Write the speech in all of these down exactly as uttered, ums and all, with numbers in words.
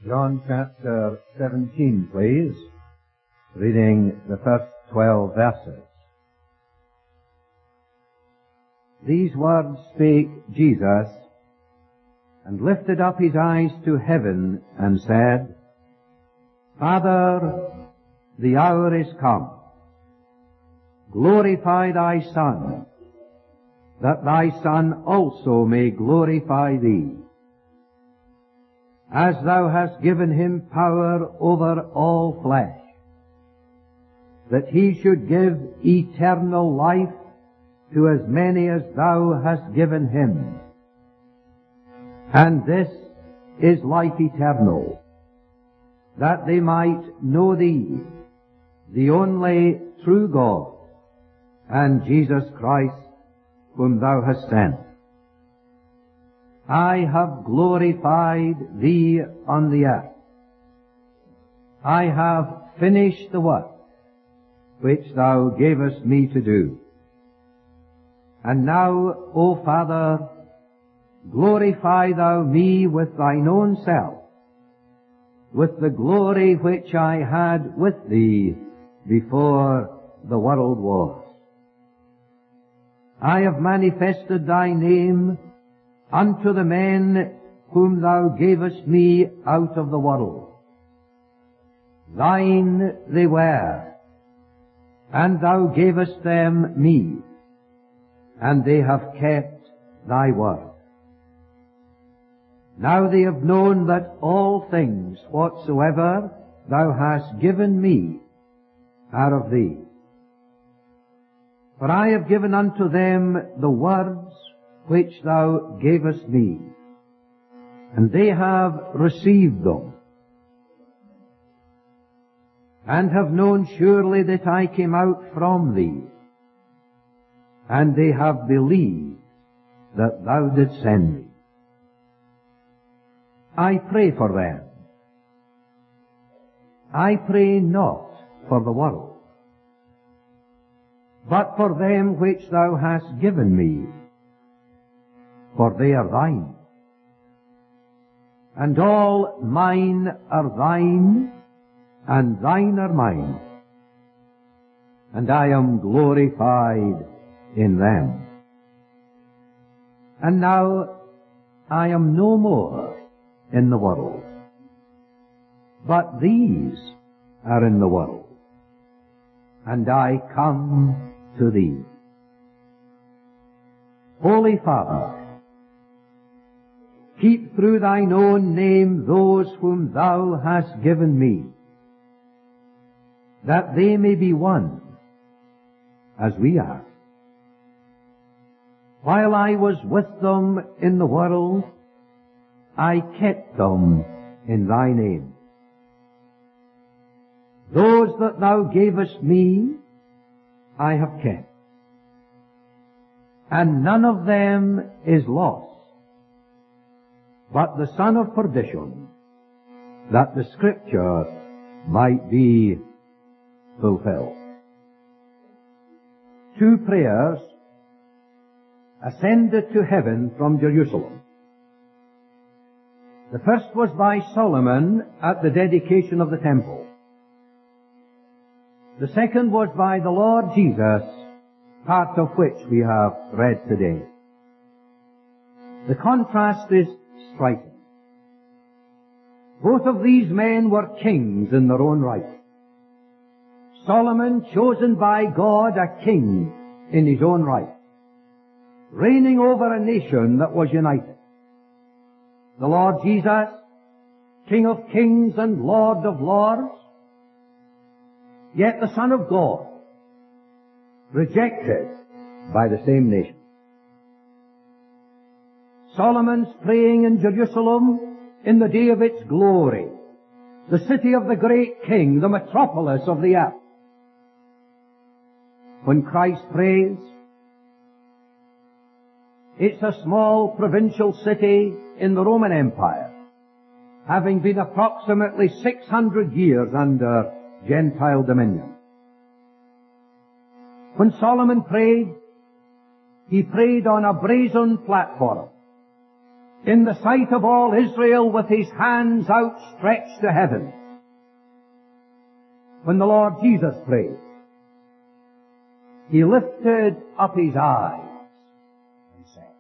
John chapter seventeen, please, reading the first twelve verses. These words spake Jesus, and lifted up his eyes to heaven, and said, Father, the hour is come. Glorify thy Son, that thy Son also may glorify thee, as thou hast given him power over all flesh, that he should give eternal life to as many as thou hast given him. And this is life eternal, that they might know thee, the only true God, and Jesus Christ, whom thou hast sent. I have glorified thee on the earth. I have finished the work which thou gavest me to do. And now, O Father, glorify thou me with thine own self, with the glory which I had with thee before the world was. I have manifested thy name unto the men whom thou gavest me out of the world. Thine they were, and thou gavest them me, and they have kept thy word. Now they have known that all things whatsoever thou hast given me are of thee. For I have given unto them the words which thou gavest me, and they have received them, and have known surely that I came out from thee, and they have believed that thou didst send me. I pray for them. I pray not for the world, but for them which thou hast given me, for they are thine. And all mine are thine, and thine are mine, and I am glorified in them. And now I am no more in the world, but these are in the world, and I come to thee. Holy Father, keep through thine own name those whom thou hast given me, that they may be one, as we are. While I was with them in the world, I kept them in thy name. Those that thou gavest me, I have kept, and none of them is lost, but the son of perdition, that the scripture might be fulfilled. Two prayers ascended to heaven from Jerusalem. The first was by Solomon at the dedication of the temple. The second was by the Lord Jesus, part of which we have read today. The contrast is striking. Both of these men were kings in their own right. Solomon, chosen by God, a king in his own right, reigning over a nation that was united. The Lord Jesus, King of kings and Lord of lords, yet the Son of God, rejected by the same nation. Solomon's praying in Jerusalem in the day of its glory, the city of the great King, the metropolis of the earth. When Christ prays, it's a small provincial city in the Roman Empire, having been approximately six hundred years under Gentile dominion. When Solomon prayed, he prayed on a brazen platform, in the sight of all Israel with his hands outstretched to heaven. When the Lord Jesus prayed, he lifted up his eyes and said.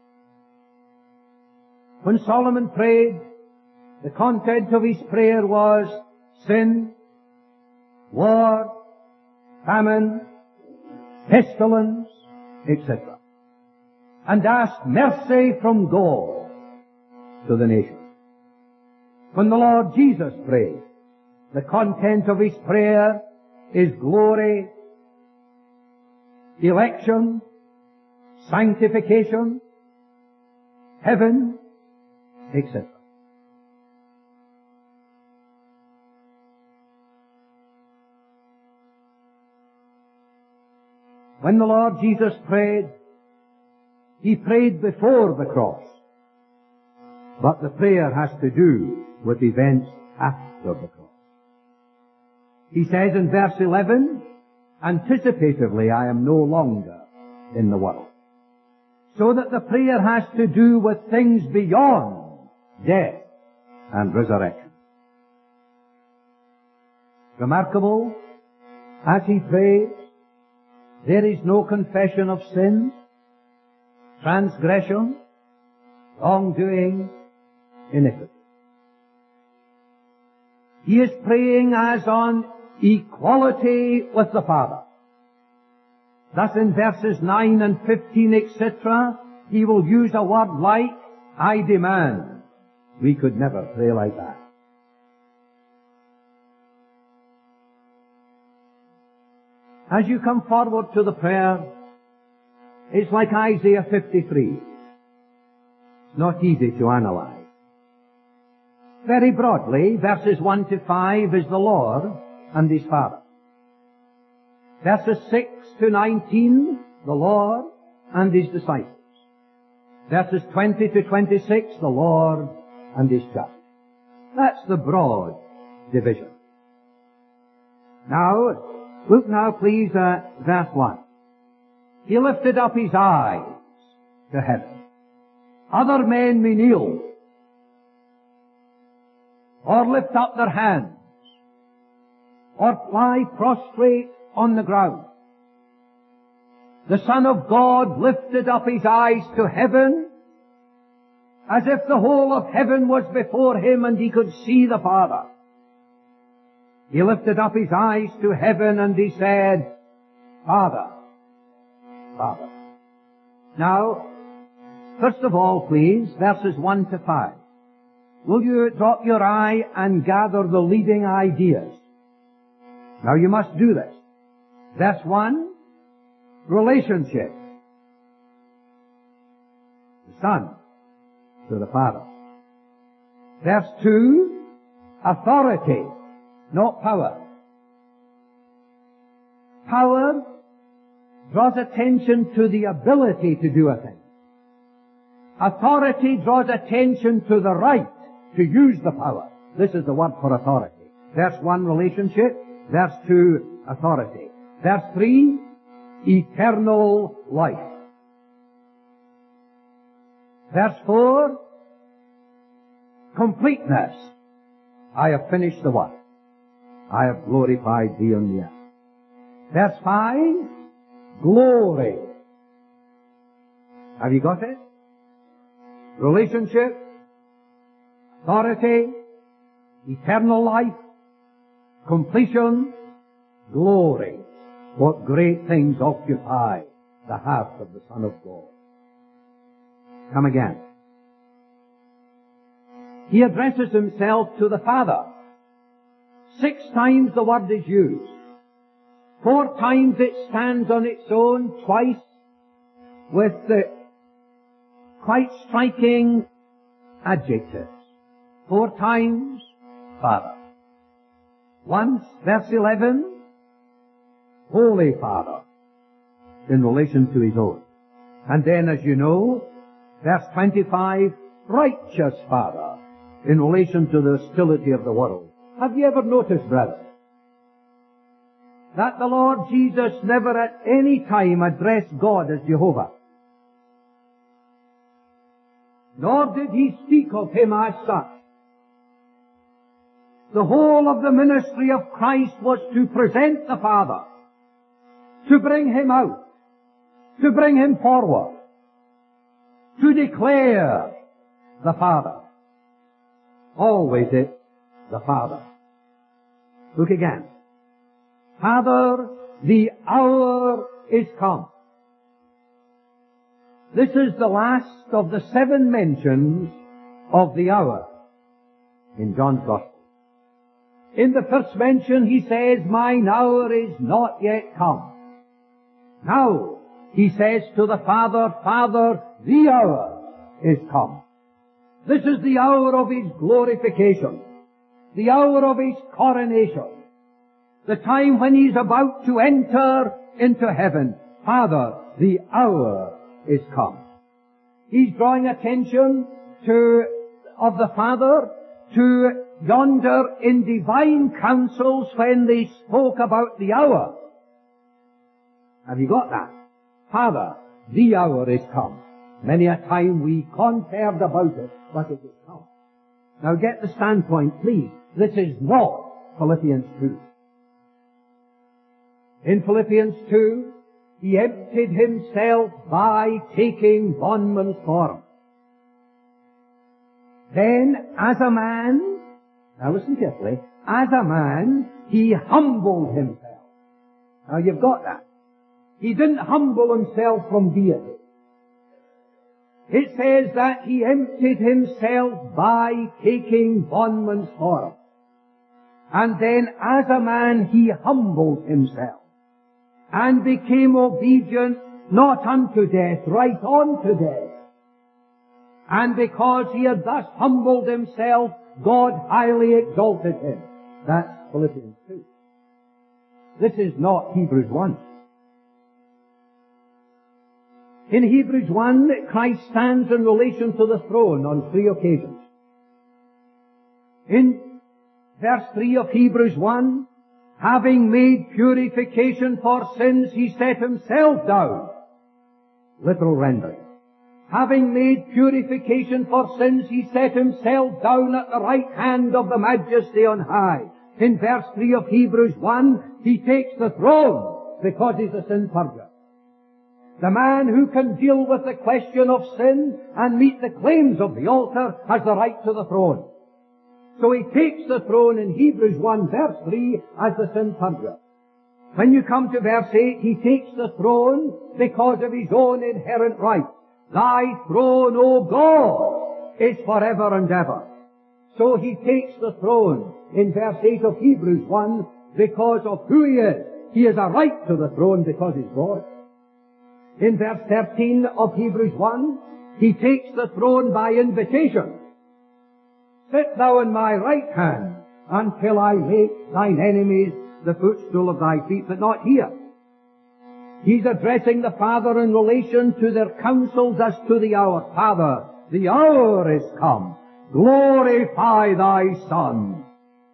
When Solomon prayed, the content of his prayer was sin, war, famine, pestilence, et cetera, and asked mercy from God to the nation. When the Lord Jesus prayed, the content of his prayer is glory, election, sanctification, heaven, et cetera. When the Lord Jesus prayed, he prayed before the cross. But the prayer has to do with events after the cross. He says in verse eleven, anticipatively, I am no longer in the world. So that the prayer has to do with things beyond death and resurrection. Remarkable, as he prays, there is no confession of sin, transgression, wrongdoing, iniquity. He is praying as on equality with the Father. Thus in verses nine and fifteen, et cetera, he will use a word like, I demand. We could never pray like that. As you come forward to the prayer, it's like Isaiah fifty-three. It's not easy to analyze. Very broadly, verses one to five is the Lord and his Father. Verses six to nineteen, the Lord and his disciples. Verses twenty to twenty-six, the Lord and his church. That's the broad division. Now, look now please at verse one. He lifted up his eyes to heaven. Other men may kneel or lift up their hands or lie prostrate on the ground. The Son of God lifted up his eyes to heaven as if the whole of heaven was before him and he could see the Father. He lifted up his eyes to heaven and he said, Father, Father. Now, first of all, please, verses one to five. Will you drop your eye and gather the leading ideas? Now you must do this. Verse one, relationship. The Son to the Father. Verse two, authority, not power. Power draws attention to the ability to do a thing. Authority draws attention to the right to use the power. This is the word for authority. Verse one, relationship. Verse two, authority. Verse three, eternal life. Verse four, completeness. I have finished the work. I have glorified thee on the earth. Verse five, glory. Have you got it? Relationship, authority, eternal life, completion, glory. What great things occupy the heart of the Son of God. Come again. He addresses himself to the Father. Six times the word is used. Four times it stands on its own, twice with the quite striking adjectives. Four times, Father. Once, verse eleven, Holy Father, in relation to his own. And then, as you know, verse twenty-five, Righteous Father, in relation to the hostility of the world. Have you ever noticed, brethren, that the Lord Jesus never at any time addressed God as Jehovah? nor did he speak of him as such. The whole of the ministry of Christ was to present the Father, to bring him out, to bring him forward, to declare the Father. Always it's the Father. Look again. Father, the hour is come. This is the last of the seven mentions of the hour in John's Gospel. In the first mention he says, mine hour is not yet come. Now he says to the Father, Father, the hour is come. This is the hour of his glorification, the hour of his coronation, the time when he's about to enter into heaven. Father, the hour is come. He's drawing attention to, of the Father, to yonder in divine councils when they spoke about the hour. Have you got that? Father, the hour is come. Many a time we conferred about it, but it is come. Now get the standpoint, please. This is not Philippians two. In Philippians two, he emptied himself by taking bondman's form. Then, as a man, now listen carefully, as a man, he humbled himself. Now you've got that. He didn't humble himself from deity. It says that he emptied himself by taking bondman's form. And then as a man he humbled himself and became obedient not unto death, right on to death. And because he had thus humbled himself, God highly exalted him. That's Philippians two. This is not Hebrews one. In Hebrews one, Christ stands in relation to the throne on three occasions. In verse three of Hebrews one, having made purification for sins, he set himself down. Literal rendering. Having made purification for sins, he set himself down at the right hand of the Majesty on high. In verse three of Hebrews one, he takes the throne because he's a sin purger. The man who can deal with the question of sin and meet the claims of the altar has the right to the throne. So he takes the throne in Hebrews one verse three as the sin purger. When you come to verse eight, he takes the throne because of his own inherent right. Thy throne, O God, is forever and ever. So he takes the throne in verse eight of Hebrews one because of who he is. He has a right to the throne because he's God. In verse thirteen of Hebrews one, he takes the throne by invitation. Sit thou in my right hand until I make thine enemies the footstool of thy feet, but not here. He's addressing the Father in relation to their counsels as to the hour. Father, the hour is come. Glorify thy Son,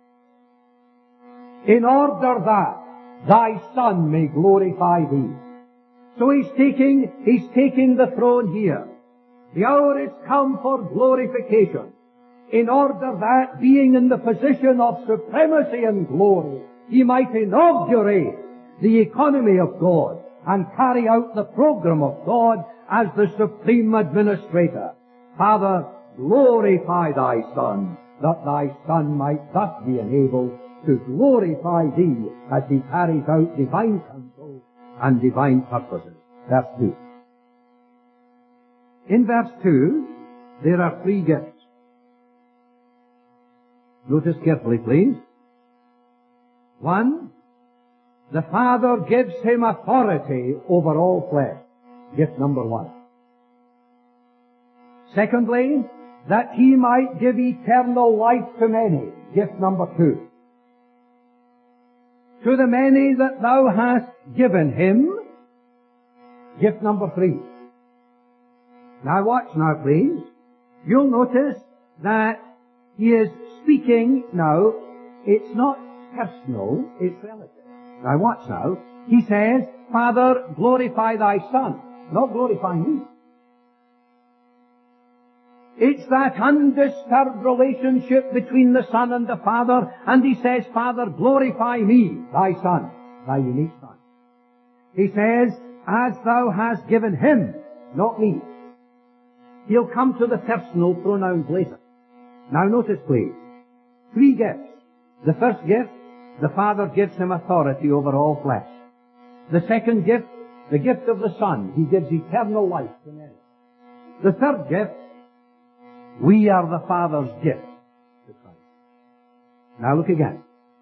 in order that thy Son may glorify thee. So he's taking, he's taking the throne here. The hour is come for glorification, in order that, being in the position of supremacy and glory, he might inaugurate the economy of God and carry out the program of God as the supreme administrator. Father, glorify thy Son, that thy Son might thus be enabled to glorify thee as he carries out divine counsel and divine purposes. Verse two. In verse two, there are three gifts. Notice carefully, please. One, the Father gives him authority over all flesh. Gift number one. Secondly, that he might give eternal life to many. Gift number two. To the many that thou hast given him. Gift number three. Now watch now, please. You'll notice that he is speaking now. It's not personal, it's relative. Now watch now. He says, Father, glorify thy Son. Not glorify me. It's that undisturbed relationship between the Son and the Father, and He says, Father, glorify me, thy Son, thy unique Son. He says, as thou hast given Him, not me. He'll come to the personal pronouns later. Now notice please, three gifts. The first gift, the Father gives Him authority over all flesh. The second gift, the gift of the Son, He gives eternal life to men. The third gift, we are the Father's gift to Christ. Now look again.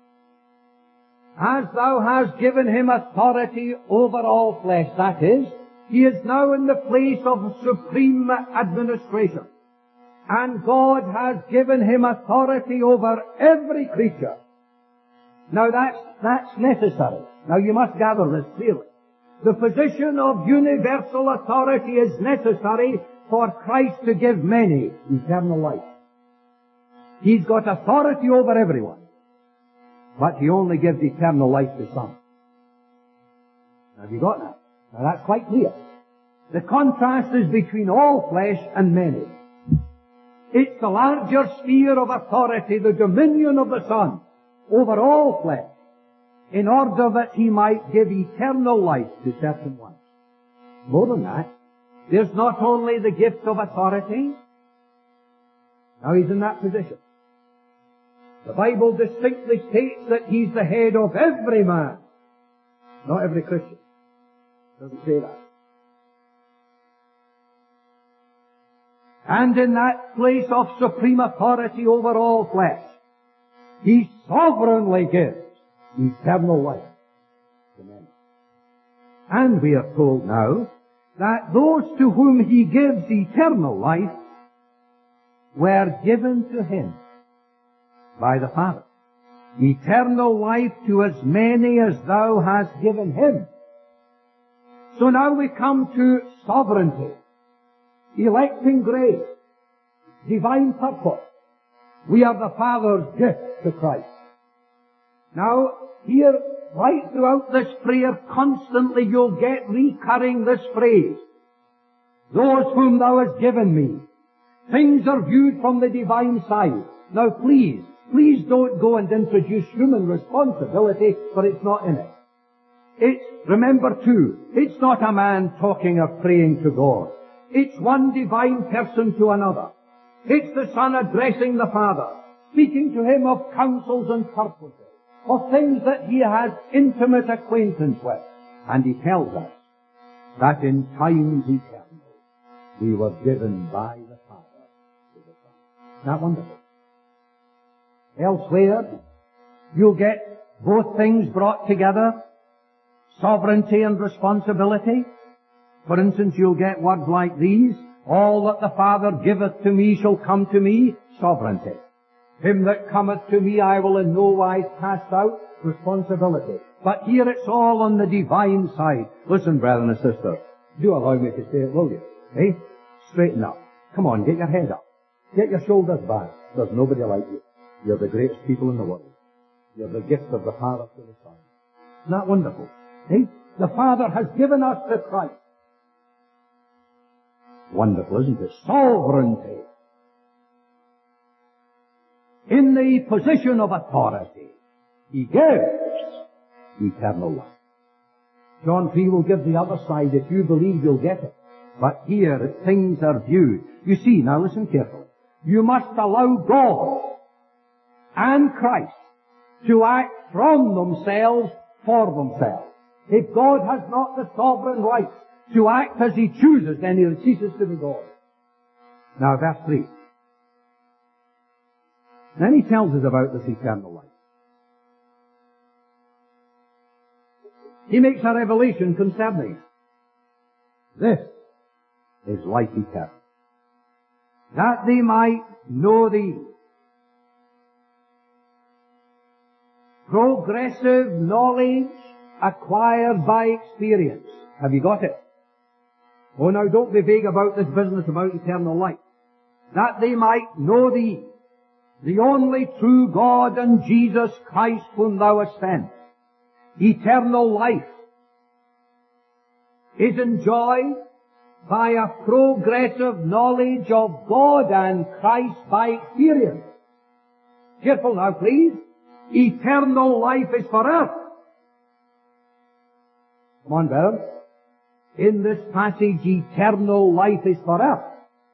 As thou hast given Him authority over all flesh, that is, He is now in the place of supreme administration. And God has given Him authority over every creature. Now that's, that's necessary. Now you must gather this clearly. The position of universal authority is necessary for Christ to give many eternal life. He's got authority over everyone, but He only gives eternal life to some. Have you got that? Now that's quite clear. The contrast is between all flesh and many. It's the larger sphere of authority, the dominion of the Son over all flesh, in order that He might give eternal life to certain ones. More than that, there's not only the gift of authority. Now He's in that position. The Bible distinctly states that He's the head of every man, not every Christian. It doesn't say that. And in that place of supreme authority over all flesh, He sovereignly gives eternal life to men. And we are told now that those to whom He gives eternal life were given to Him by the Father. Eternal life to as many as thou hast given Him. So now we come to sovereignty, electing grace, divine purpose. We are the Father's gift to Christ. Now, here, right throughout this prayer, constantly you'll get recurring this phrase. Those whom thou hast given me. Things are viewed from the divine side. Now please, please don't go and introduce human responsibility, for it's not in it. It's, remember too, it's not a man talking or praying to God. It's one divine person to another. It's the Son addressing the Father, speaking to Him of counsels and purposes, of things that He has intimate acquaintance with. And He tells us that in times eternal we were given by the Father to the Son. Isn't that wonderful? Elsewhere, you'll get both things brought together, sovereignty and responsibility. For instance, you'll get words like these, all that the Father giveth to me shall come to me, sovereignty. Him that cometh to me I will in no wise cast out, responsibility. But here it's all on the divine side. Listen, brethren and sisters, do allow me to say it, will you? Eh? Straighten up. Come on, get your head up. Get your shoulders back. There's nobody like you. You're the greatest people in the world. You're the gift of the Father to the Son. Isn't that wonderful? Eh? The Father has given us to Christ. Wonderful, isn't it? Sovereignty. In the position of authority, He gives eternal life. John three will give the other side. If you believe, you'll get it. But here, things are viewed. You see, now listen carefully. You must allow God and Christ to act from themselves for themselves. If God has not the sovereign right to act as He chooses, then He ceases to be God. Now, verse three. Then He tells us about this eternal life. He makes a revelation concerning it. This is life eternal, that they might know Thee. Progressive knowledge acquired by experience. Have you got it? Oh, now don't be vague about this business about eternal life. That they might know Thee, the only true God, and Jesus Christ whom Thou hast sent. Eternal life is enjoyed by a progressive knowledge of God and Christ by experience. Careful now, please. Eternal life is for earth. Come on, brother. In this passage, eternal life is for earth.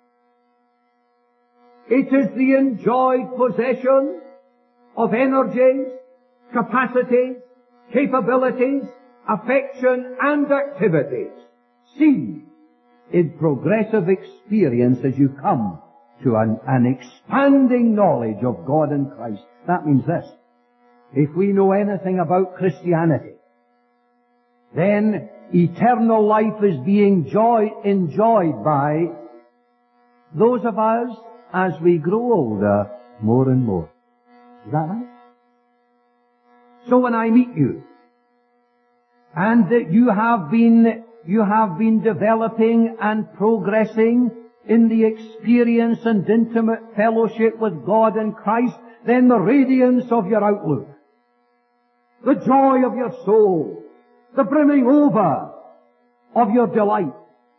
It is the enjoyed possession of energies, capacities, capabilities, affection, and activities seen in progressive experience as you come to an, an expanding knowledge of God and Christ. That means this. If we know anything about Christianity, then eternal life is being joy, enjoyed by those of us as we grow older more and more. Is that right? So when I meet you, and that you have been, you have been developing and progressing in the experience and intimate fellowship with God and Christ, then the radiance of your outlook, the joy of your soul, the brimming over of your delight,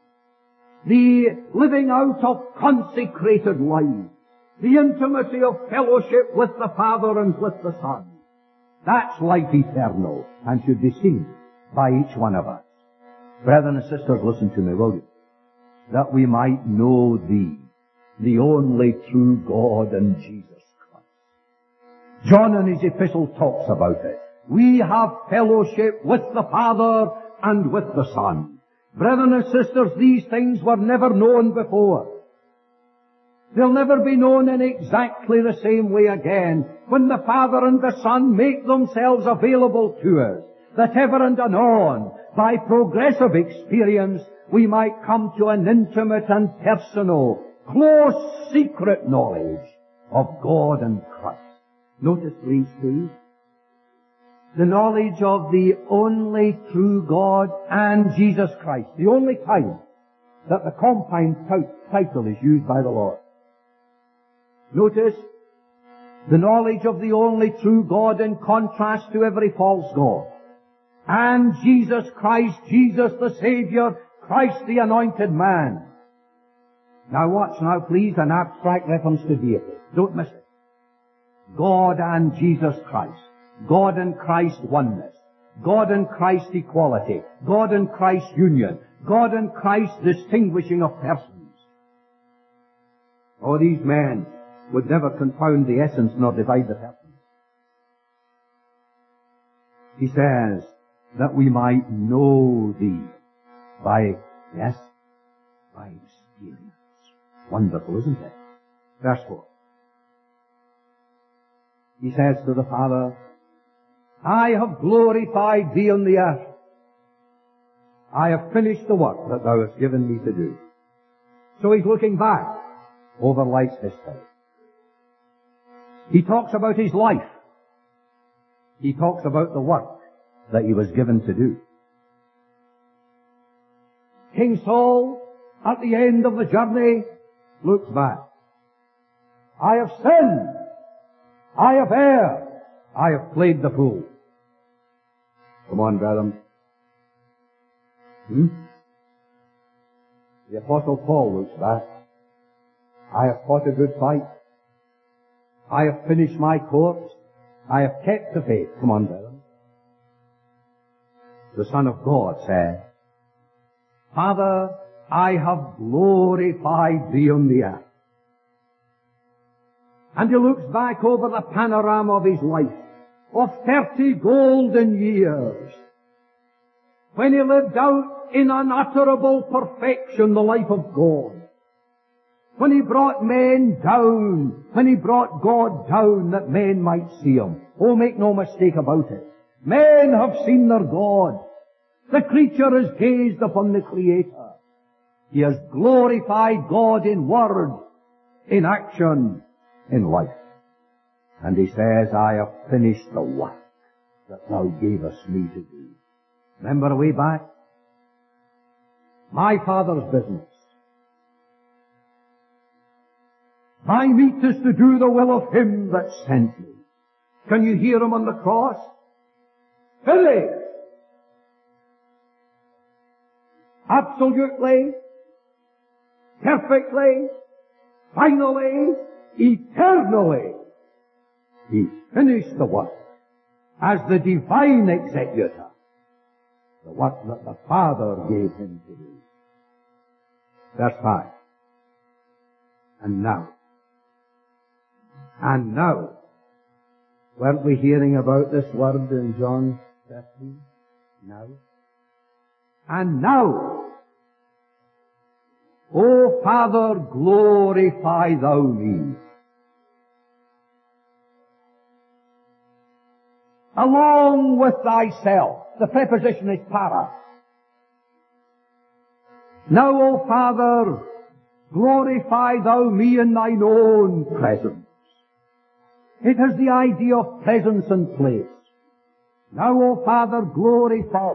the living out of consecrated life, the intimacy of fellowship with the Father and with the Son, that's life eternal and should be seen by each one of us. Brethren and sisters, listen to me, will you? That we might know Thee, the only true God and Jesus Christ. John in his epistle talks about it. We have fellowship with the Father and with the Son. Brethren and sisters, these things were never known before. They'll never be known in exactly the same way again when the Father and the Son make themselves available to us, that ever and anon, by progressive experience, we might come to an intimate and personal, close, secret knowledge of God and Christ. Notice, please, please, the knowledge of the only true God and Jesus Christ, the only time that the compound title is used by the Lord. Notice the knowledge of the only true God in contrast to every false God. And Jesus Christ, Jesus the Savior, Christ the anointed man. Now watch now please an abstract reference to deity. Don't miss it. God and Jesus Christ. God and Christ oneness. God and Christ equality. God and Christ union. God and Christ distinguishing of persons. Oh, these men would never confound the essence nor divide the persons. He says that we might know Thee by, yes, by experience. Wonderful, isn't it? Verse four. He says to the Father, I have glorified Thee on the earth. I have finished the work that Thou hast given me to do. So he's looking back over life's history. He talks about his life. He talks about the work that he was given to do. King Saul, at the end of the journey, looks back. I have sinned. I have erred. I have played the fool. Come on, brethren. Hmm? The Apostle Paul looks back. I have fought a good fight. I have finished my course. I have kept the faith. Come on, brethren. The Son of God said, Father, I have glorified Thee on the earth. And he looks back over the panorama of his life of thirty golden years, when he lived out in unutterable perfection the life of God. When he brought men down, when he brought God down that men might see Him. Oh, make no mistake about it. Men have seen their God. The creature has gazed upon the Creator. He has glorified God in word, in action, in life. And he says, I have finished the work that Thou gavest me to do. Remember way back? My Father's business. My meat is to do the will of Him that sent me. Can you hear Him on the cross? Finished. Absolutely, perfectly, finally, eternally. He finished the work as the divine executor, the work that the Father gave him to do. Verse five. And now. And now. Weren't we hearing about this word in John thirteen? Now. And now. O Father, glorify thou me. Along with thyself. The preposition is para. Now, O Father, glorify thou me in thine own presence. It has the idea of presence and place. Now, O Father, glorify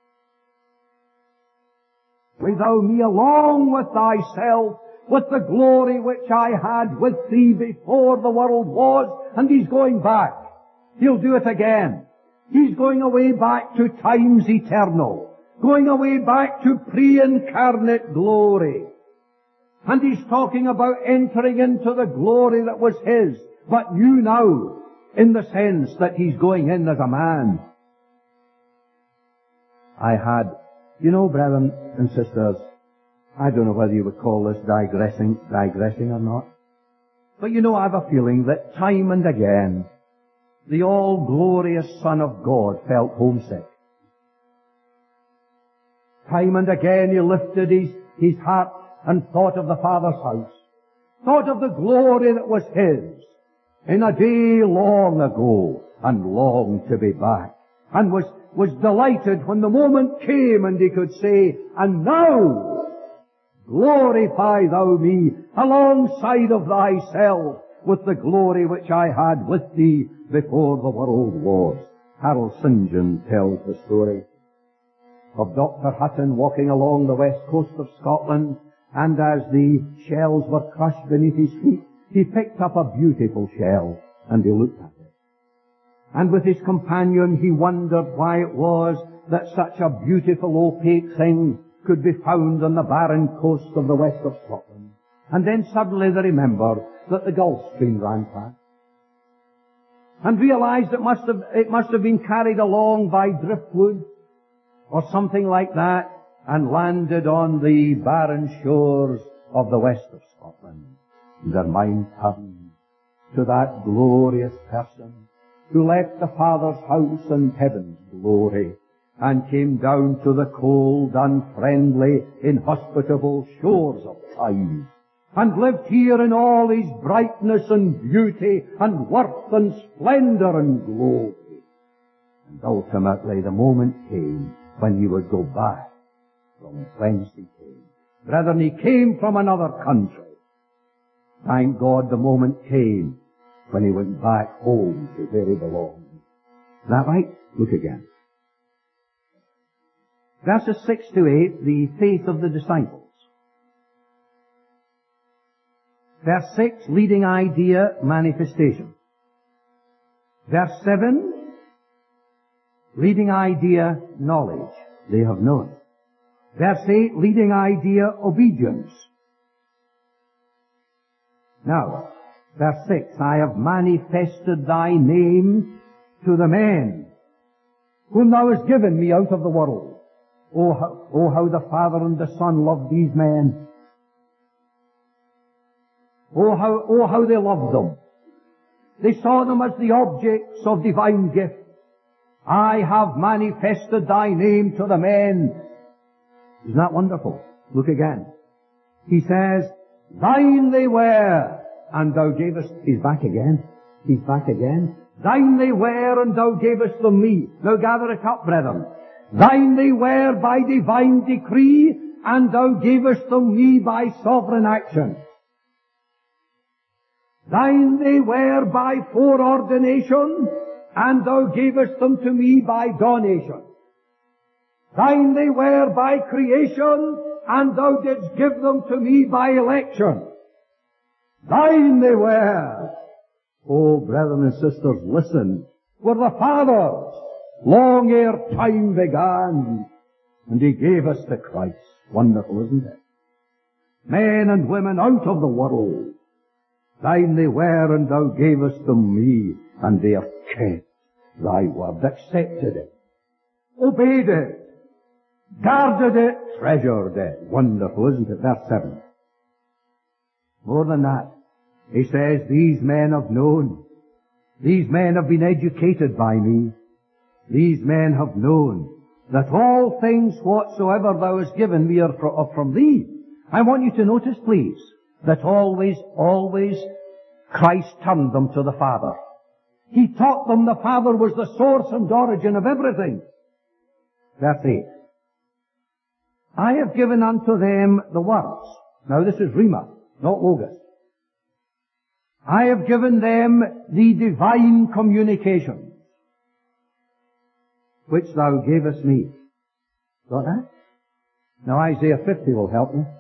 thou me along with thyself, with the glory which I had with thee before the world was. And he's going back. He'll do it again. He's going away back to times eternal. Going away back to pre-incarnate glory. And he's talking about entering into the glory that was his, but new now, in the sense that he's going in as a man. I had, you know, brethren and sisters, I don't know whether you would call this digressing, digressing or not, but you know, I have a feeling that time and again, the all-glorious Son of God felt homesick. Time and again he lifted his, his heart and thought of the Father's house, thought of the glory that was his in a day long ago, and longed to be back, and was, was delighted when the moment came and he could say, and now glorify thou me alongside of thyself with the glory which I had with thee before the world was. Harold Saint John tells the story of Doctor Hutton walking along the west coast of Scotland, and as the shells were crushed beneath his feet, he picked up a beautiful shell, and he looked at it. And with his companion he wondered why it was that such a beautiful opaque thing could be found on the barren coast of the west of Scotland. And then suddenly they remembered that the Gulf Stream ran past, and realized it must have, it must have been carried along by driftwood, or something like that, and landed on the barren shores of the west of Scotland. Their mind turned to that glorious person who left the Father's house and heaven's glory and came down to the cold, unfriendly, inhospitable shores of time and lived here in all his brightness and beauty and worth and splendor and glory. And ultimately the moment came when he would go back from whence he came. Brethren, he came from another country. Thank God the moment came when he went back home to where he belonged. Is that right? Look again. Verses six to eight, the faith of the disciples. Verse six, leading idea, manifestation. Verse seven, leading idea, knowledge. They have known. Verse eight, leading idea, obedience. Now, verse six, I have manifested thy name to the men whom thou hast given me out of the world. Oh how, oh, how the Father and the Son love these men. Oh how, oh, how they loved them. They saw them as the objects of divine gift. I have manifested thy name to the men. Isn't that wonderful? Look again. He says, thine they were, and thou gavest... He's back again. He's back again. Thine they were, and thou gavest them me. Now gather it up, brethren. Thine they were by divine decree, and thou gavest them me by sovereign action. Thine they were by foreordination, and thou gavest them to me by donation. Thine they were by creation, and thou didst give them to me by election. Thine they were. Oh, brethren and sisters, listen. Were the Father's long ere time began, and he gave us the Christ. Wonderful, isn't it? men and women out of the world. Thine they were, and thou gavest them me, and they have kept thy word, accepted it, obeyed it, guarded it, treasured it. Wonderful, isn't it? Verse seven. More than that, he says, these men have known, these men have been educated by me, these men have known that all things whatsoever thou hast given me are from thee. I want you to notice, please, that always, always Christ turned them to the Father. He taught them the Father was the source and origin of everything. Verse eight. I have given unto them the words. Now this is Rhema, not Logos. I have given them the divine communications, which thou gavest me. Got that? Now Isaiah fifty will help me.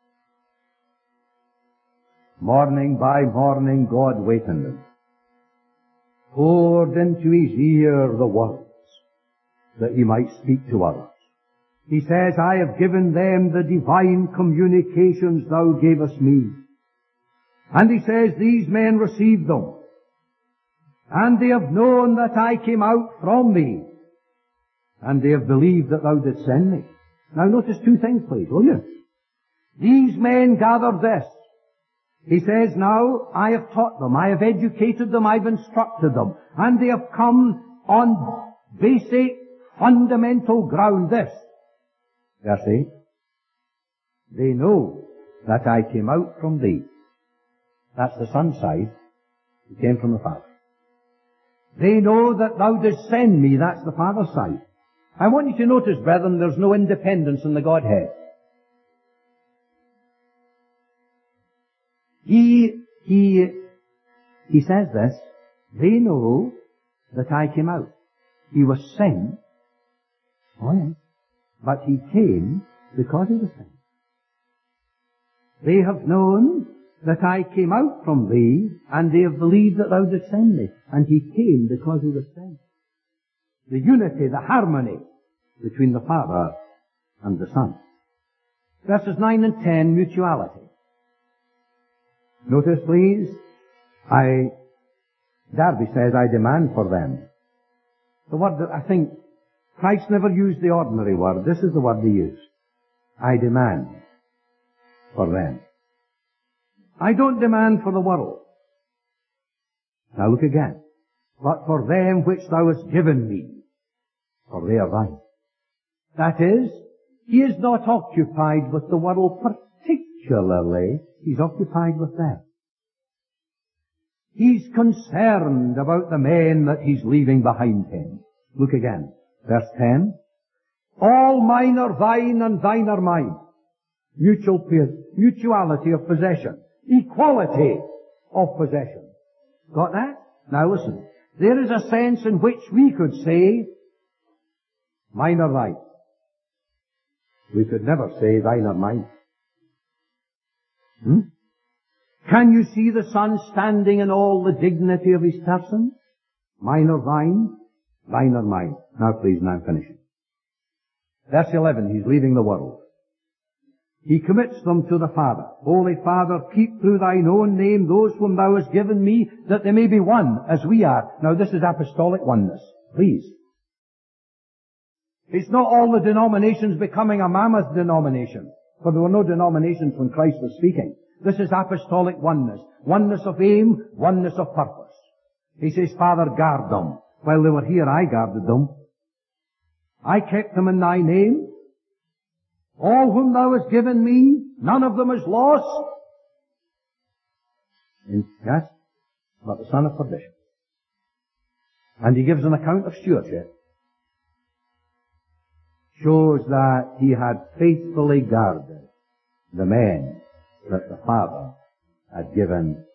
Morning by morning God wakened him, poured into his ear the words that he might speak to others. He says, I have given them the divine communications thou gavest me. And he says, these men received them, and they have known that I came out from thee, and they have believed that thou didst send me. Now notice two things, please, will you? These men gathered this. He says, now I have taught them, I have educated them, I've instructed them, and they have come on basic, fundamental ground this. Verse eight. They know that I came out from thee. That's the Son's side. He came from the Father. They know that thou didst send me. That's the Father's side. I want you to notice, brethren, there's no independence in the Godhead. He, he, he says this, they know that I came out. He was sent. Oh yes. But he came because he was sent. They have known that I came out from thee, and they have believed that thou didst send me. And he came because he was sent. The unity, the harmony between the Father and the Son. Verses nine and ten, mutuality. Notice, please, I, Darby says, I demand for them. The word that I think Christ never used the ordinary word. This is the word he used. I demand for them. I don't demand for the world. Now look again. But for them which thou hast given me, for they are thine. That is, he is not occupied with the world particularly. He's occupied with them. He's concerned about the men that he's leaving behind him. Look again. Verse ten. All mine are thine, and thine are mine. Mutual, mutuality of possession. Equality of possession. Got that? Now listen. There is a sense in which we could say, mine are thine. We could never say, thine are mine. Hmm? Can you see the Son standing in all the dignity of his person? Mine are thine, thine are mine. Now please, now I'm finishing. Verse eleven, he's leaving the world. He commits them to the Father. Holy Father, keep through thine own name those whom thou hast given me, that they may be one as we are. Now this is apostolic oneness. Please. It's not all the denominations becoming a mammoth denomination, for there were no denominations when Christ was speaking. This is apostolic oneness. Oneness of aim, oneness of purpose. He says, Father, guard them. While they were here, I guarded them. I kept them in thy name. All whom thou hast given me, none of them is lost. And, yes, but the son of perdition. And he gives an account of stewardship. Shows that he had faithfully guarded the men that the Father had given